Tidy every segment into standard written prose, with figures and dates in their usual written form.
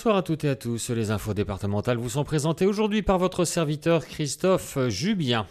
Bonsoir à toutes et à tous. Les infos départementales vous sont présentées aujourd'hui par votre serviteur Christophe Jubien.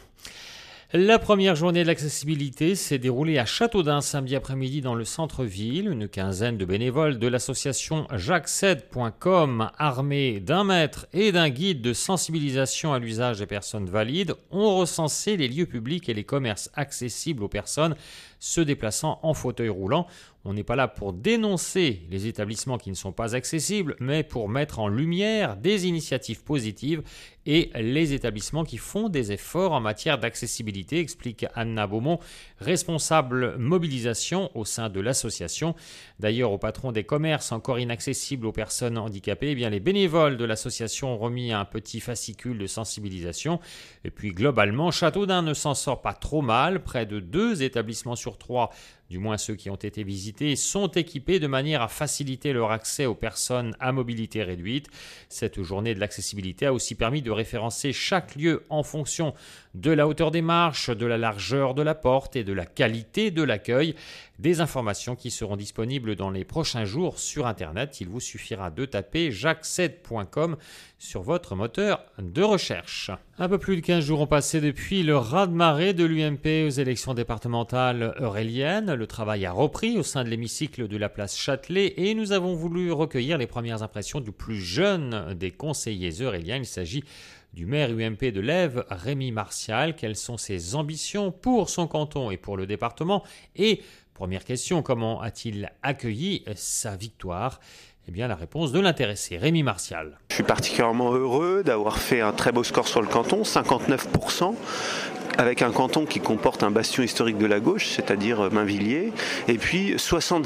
La première journée de l'accessibilité s'est déroulée à Châteaudun samedi après-midi dans le centre-ville. Une quinzaine de bénévoles de l'association jacques7.com, armés d'un maître et d'un guide de sensibilisation à l'usage des personnes valides, ont recensé les lieux publics et les commerces accessibles aux personnes se déplaçant en fauteuil roulant. On n'est pas là pour dénoncer les établissements qui ne sont pas accessibles, mais pour mettre en lumière des initiatives positives et les établissements qui font des efforts en matière d'accessibilité, explique Anna Beaumont, responsable mobilisation au sein de l'association. D'ailleurs, au patron des commerces encore inaccessibles aux personnes handicapées, eh bien, les bénévoles de l'association ont remis un petit fascicule de sensibilisation. Et puis globalement, Châteaudun ne s'en sort pas trop mal. Près de 2 établissements sur 3, du moins ceux qui ont été visités, sont équipés de manière à faciliter leur accès aux personnes à mobilité réduite. Cette journée de l'accessibilité a aussi permis de référencer chaque lieu en fonction de la hauteur des marches, de la largeur de la porte et de la qualité de l'accueil. Des informations qui seront disponibles dans les prochains jours sur Internet. Il vous suffira de taper jacques7.com sur votre moteur de recherche. Un peu plus de 15 jours ont passé depuis le raz-de-marée de l'UMP aux élections départementales euréliennes. Le travail a repris au sein de l'hémicycle de la place Châtelet et nous avons voulu recueillir les premières impressions du plus jeune des conseillers euréliens. Il s'agit du maire UMP de l'Ève, Rémi Martial. Quelles sont ses ambitions pour son canton et pour le département? Et première question, comment a-t-il accueilli sa victoire? Eh bien, la réponse de l'intéressé, Rémi Martial. Je suis particulièrement heureux d'avoir fait un très beau score sur le canton, 59%. Avec un canton qui comporte un bastion historique de la gauche, c'est-à-dire Mainvilliers, et puis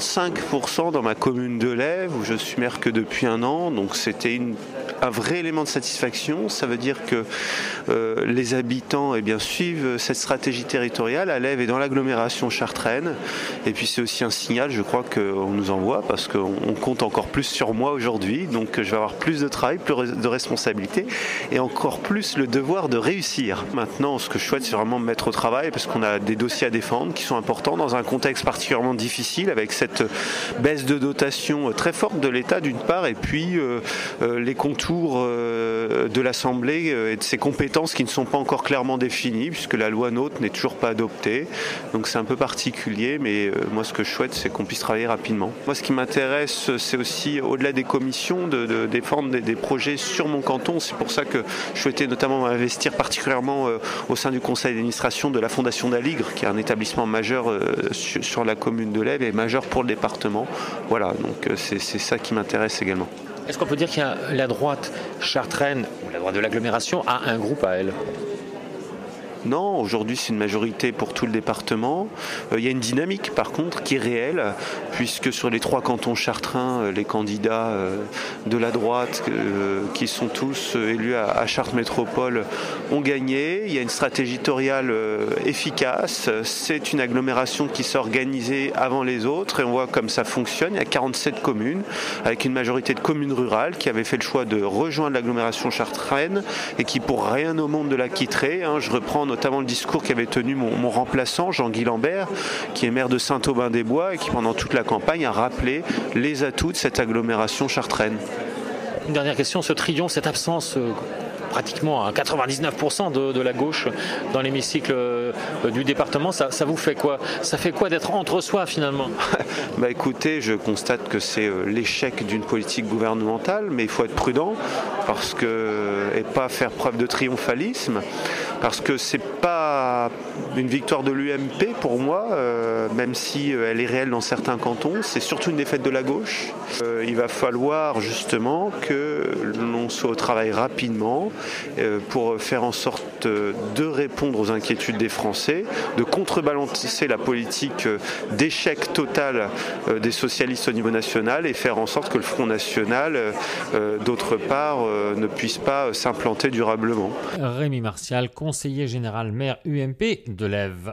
65% dans ma commune de l'Ève, où je suis maire que depuis un an, donc c'était un vrai élément de satisfaction. Ça veut dire que les habitants suivent cette stratégie territoriale à l'Ève et dans l'agglomération chartraine, et puis c'est aussi un signal, je crois, qu'on nous envoie, parce qu'on compte encore plus sur moi aujourd'hui, donc je vais avoir plus de travail, plus de responsabilité, et encore plus le devoir de réussir. Maintenant, ce que je souhaite, c'est vraiment me mettre au travail parce qu'on a des dossiers à défendre qui sont importants dans un contexte particulièrement difficile avec cette baisse de dotation très forte de l'État d'une part et puis les contours de l'Assemblée et de ses compétences qui ne sont pas encore clairement définies puisque la loi NOTRe n'est toujours pas adoptée. Donc c'est un peu particulier mais moi ce que je souhaite c'est qu'on puisse travailler rapidement. Moi ce qui m'intéresse c'est aussi au-delà des commissions de défendre des projets sur mon canton. C'est pour ça que je souhaitais notamment m'investir particulièrement au sein du conseil d'administration de la Fondation d'Aligre, qui est un établissement majeur sur la commune de l'Ève et majeur pour le département. Voilà, donc c'est ça qui m'intéresse également. Est-ce qu'on peut dire que la droite chartraine, ou la droite de l'agglomération, a un groupe à elle ? Non, aujourd'hui c'est une majorité pour tout le département. Il y a une dynamique par contre qui est réelle, puisque sur les 3 cantons chartrains, les candidats de la droite, qui sont tous élus à Chartres Métropole, ont gagné. Il y a une stratégie territoriale efficace. C'est une agglomération qui s'est organisée avant les autres et on voit comme ça fonctionne. Il y a 47 communes, avec une majorité de communes rurales qui avaient fait le choix de rejoindre l'agglomération chartraine et qui pour rien au monde ne la quitteraient. Je reprends notamment le discours qu'avait tenu mon remplaçant, Jean-Guy Lambert, qui est maire de Saint-Aubin-des-Bois et qui pendant toute la campagne a rappelé les atouts de cette agglomération chartraine. Une dernière question, ce triomphe, cette absence pratiquement à 99% de la gauche dans l'hémicycle du département, ça vous fait quoi? Ça fait quoi d'être entre soi finalement? Écoutez, je constate que c'est l'échec d'une politique gouvernementale, mais il faut être prudent et pas faire preuve de triomphalisme, parce que c'est pas une victoire de l'UMP pour moi, même si elle est réelle dans certains cantons, c'est surtout une défaite de la gauche. Il va falloir justement que l'on soit au travail rapidement pour faire en sorte de répondre aux inquiétudes des Français, de contrebalancer la politique d'échec total des socialistes au niveau national et faire en sorte que le Front National, d'autre part, ne puisse pas s'implanter durablement. Rémi Martial, conseiller général maire UMP de l'Ève.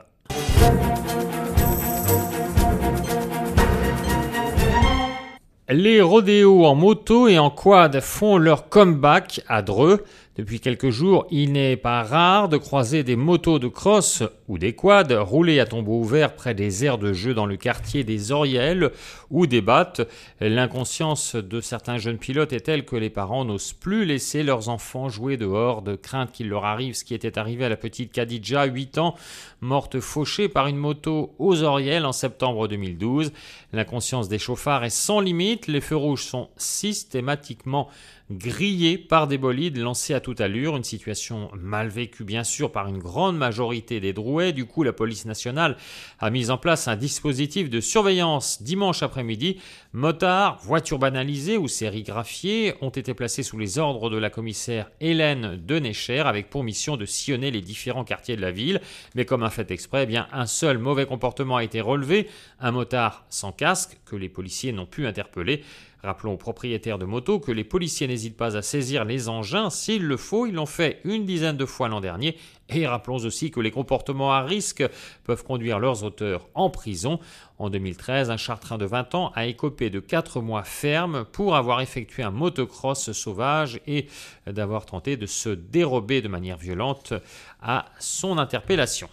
Les rodéos en moto et en quad font leur comeback à Dreux. Depuis quelques jours, il n'est pas rare de croiser des motos de cross ou des quads rouler à tombeau ouvert près des aires de jeu dans le quartier des Orielles ou des Battes. L'inconscience de certains jeunes pilotes est telle que les parents n'osent plus laisser leurs enfants jouer dehors de crainte qu'il leur arrive ce qui était arrivé à la petite Khadija, 8 ans, morte fauchée par une moto aux Orielles en septembre 2012. L'inconscience des chauffards est sans limite. Les feux rouges sont systématiquement grillés par des bolides lancés à toute allure, une situation mal vécue bien sûr par une grande majorité des Drouais. Du coup, la police nationale a mis en place un dispositif de surveillance dimanche après-midi. Motards, voitures banalisées ou sérigraphiées ont été placés sous les ordres de la commissaire Hélène Denécher avec pour mission de sillonner les différents quartiers de la ville. Mais comme un fait exprès, eh bien, un seul mauvais comportement a été relevé, un motard sans casque que les policiers n'ont pu interpeller. Rappelons aux propriétaires de motos que les policiers n'hésitent pas à saisir les engins s'il le faut. Ils l'ont fait une dizaine de fois l'an dernier. Et rappelons aussi que les comportements à risque peuvent conduire leurs auteurs en prison. En 2013, un Chartrain de 20 ans a écopé de 4 mois ferme pour avoir effectué un motocross sauvage et d'avoir tenté de se dérober de manière violente à son interpellation.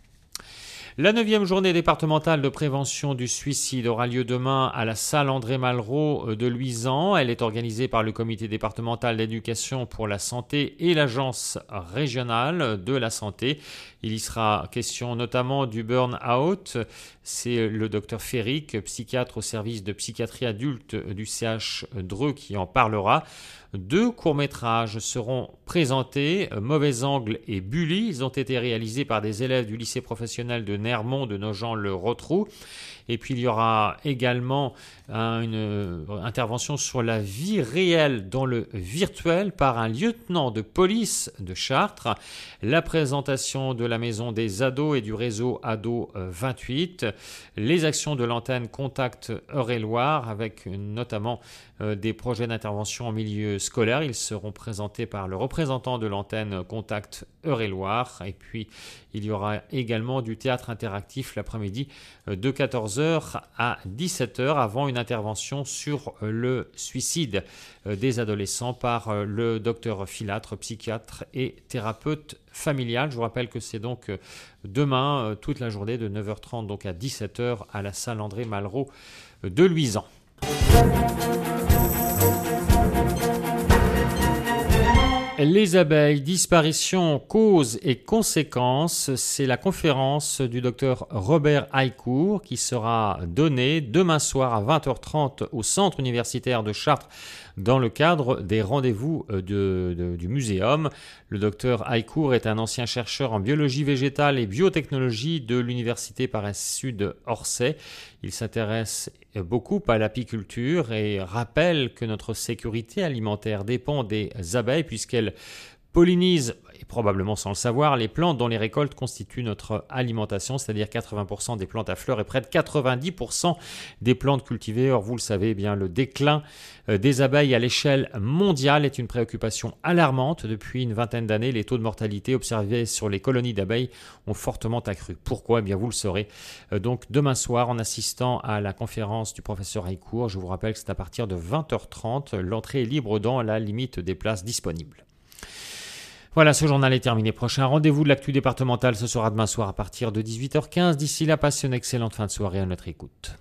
La 9e journée départementale de prévention du suicide aura lieu demain à la salle André Malraux de Luisan. Elle est organisée par le comité départemental d'éducation pour la santé et l'agence régionale de la santé. Il y sera question notamment du burn-out. C'est le docteur Féric, psychiatre au service de psychiatrie adulte du CH Dreux qui en parlera. 2 courts-métrages seront présentés, Mauvais Angle et Bully. Ils ont été réalisés par des élèves du lycée professionnel de Nermont de Nogent-le-Rotrou. Et puis il y aura également une intervention sur la vie réelle dans le virtuel par un lieutenant de police de Chartres. La présentation de la maison des ados et du réseau Ado 28. Les actions de l'antenne Contact Eure-et-Loire avec notamment des projets d'intervention en milieu scolaire. Ils seront présentés par le représentant de l'antenne Contact Eure-et-Loire. Et puis il y aura également du théâtre interactif l'après-midi de 14h à 17h avant une intervention sur le suicide des adolescents par le docteur Filâtre, psychiatre et thérapeute familial. Je vous rappelle que c'est donc demain toute la journée de 9h30 donc à 17h à la salle André Malraux de Luisan. Les abeilles, disparition, causes et conséquences, c'est la conférence du docteur Robert Haïcourt qui sera donnée demain soir à 20h30 au Centre universitaire de Chartres dans le cadre des rendez-vous du muséum. Le docteur Haïcourt est un ancien chercheur en biologie végétale et biotechnologie de l'université Paris-Sud Orsay. Il s'intéresse beaucoup à l'apiculture et rappelle que notre sécurité alimentaire dépend des abeilles puisqu'elles pollinisent, et probablement sans le savoir, les plantes dont les récoltes constituent notre alimentation, c'est-à-dire 80% des plantes à fleurs et près de 90% des plantes cultivées. Or, vous le savez, eh bien, le déclin des abeilles à l'échelle mondiale est une préoccupation alarmante. Depuis une vingtaine d'années, les taux de mortalité observés sur les colonies d'abeilles ont fortement accru. Pourquoi ? Eh bien, vous le saurez donc demain soir en assistant à la conférence du professeur Haïcourt. Je vous rappelle que c'est à partir de 20h30. L'entrée est libre dans la limite des places disponibles. Voilà, ce journal est terminé. Prochain rendez-vous de l'actu départementale, ce sera demain soir à partir de 18h15. D'ici là, passez une excellente fin de soirée à notre écoute.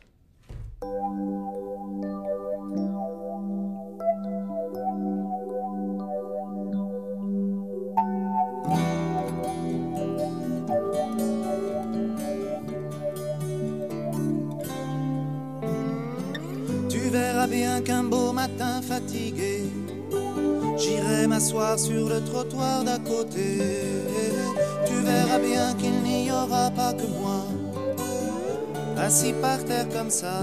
Tu verras bien qu'un beau matin fatigué, j'irai m'asseoir sur le trottoir d'à côté. Tu verras bien qu'il n'y aura pas que moi, assis par terre comme ça.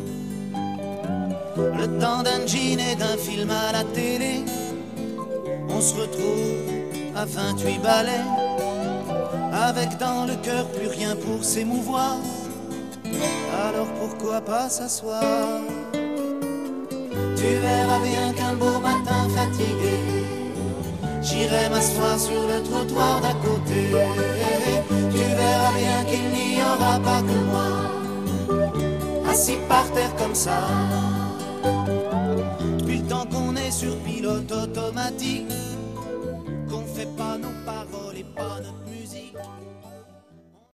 Le temps d'un jean et d'un film à la télé, on se retrouve à 28 balais, avec dans le cœur plus rien pour s'émouvoir. Alors pourquoi pas s'asseoir? Tu verras bien qu'un beau matin fatigué, j'irai m'asseoir sur le trottoir d'à côté. Tu verras bien qu'il n'y aura pas que moi, assis par terre comme ça. sur pilote automatique, qu'on fait pas nos paroles et pas notre musique.